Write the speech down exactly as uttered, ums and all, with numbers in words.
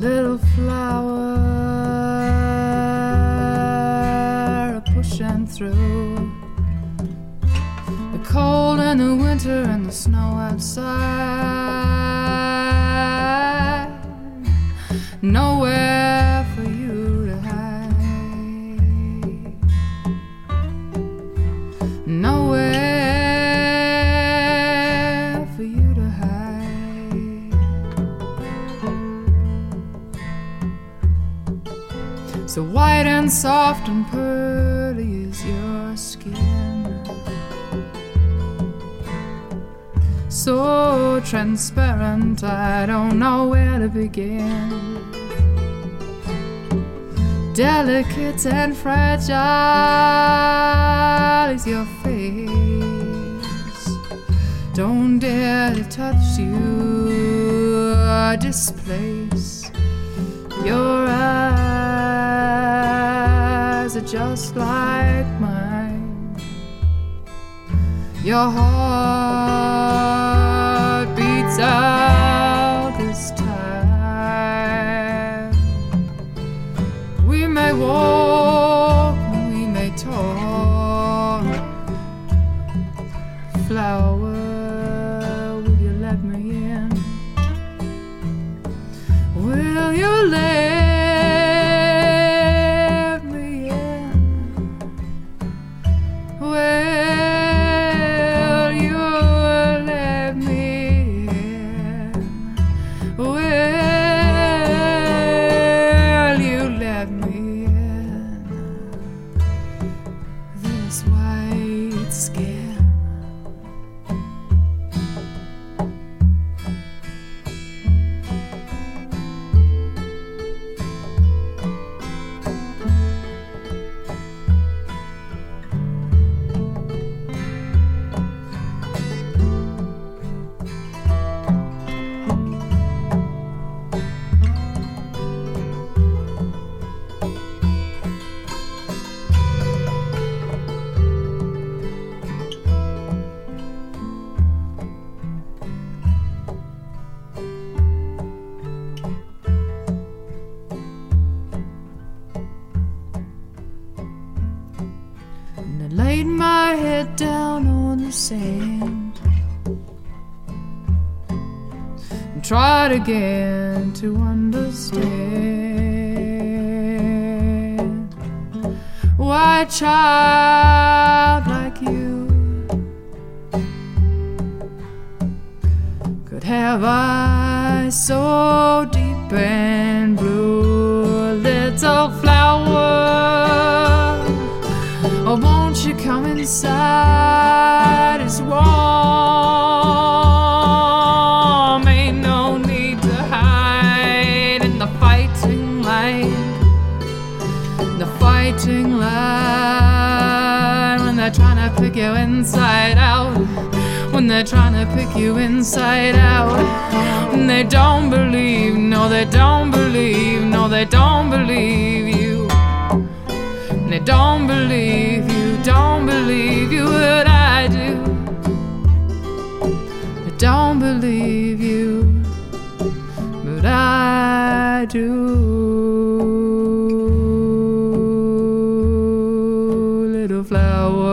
little flower pushing through the cold and the winter and the snow outside. Nowhere for you to hide. Nowhere for you to hide. So white and soft and pearly is your skin, so transparent I don't know where to begin. Delicate and fragile is your face. Don't dare to touch you or displace. Your eyes are just like mine. Your heart beats out this time. We may walk, we may talk. Flower, will you let me in? Will you let me in? Will you let me in? Will you let me in? This white skin. Laid my head down on the sand and tried again to understand why a child like you could have eyes so deep and blue. Little flower, oh, won't you come inside? It's warm, ain't no need to hide in the fighting light, the fighting light. When they're trying to pick you inside out, when they're trying to pick you inside out, when they don't believe, no, they don't believe, no, they don't believe you. They don't believe you, don't believe you what I do. They don't believe you, but I do. Little flower,